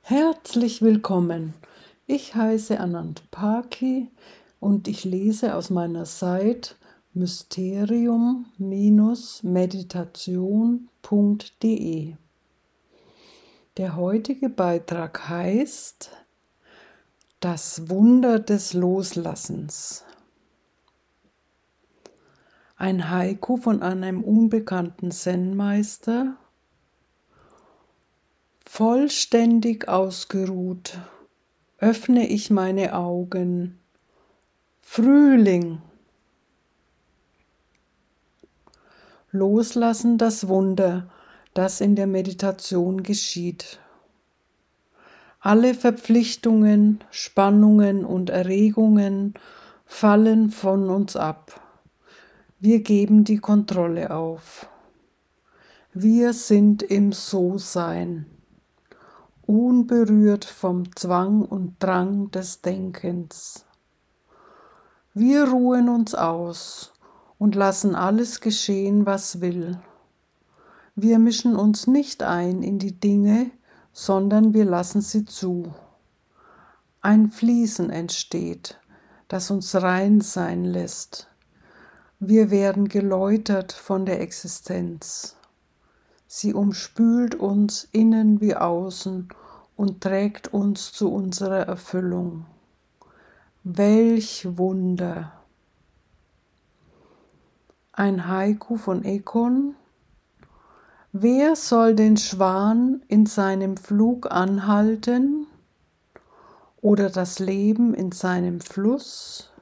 Herzlich willkommen. Ich heiße Anand Paki und ich lese aus meiner Seite mysterium-meditation.de. Der heutige Beitrag heißt Das Wunder des Loslassens. Ein Haiku von einem unbekannten Zen-Meister. Vollständig ausgeruht öffne ich meine Augen. Frühling. Loslassen das Wunder, das in der Meditation geschieht. Alle Verpflichtungen, Spannungen und Erregungen fallen von uns ab. Wir geben die Kontrolle auf. Wir sind im So-Sein, unberührt vom Zwang und Drang des Denkens. Wir ruhen uns aus und lassen alles geschehen, was will. Wir mischen uns nicht ein in die Dinge, sondern wir lassen sie zu. Ein Fließen entsteht, das uns rein sein lässt. Wir werden geläutert von der Existenz. Sie umspült uns innen wie außen und trägt uns zu unserer Erfüllung. Welch Wunder! Ein Haiku von Ekon. Wer soll den Schwan in seinem Flug anhalten oder das Leben in seinem Fluss?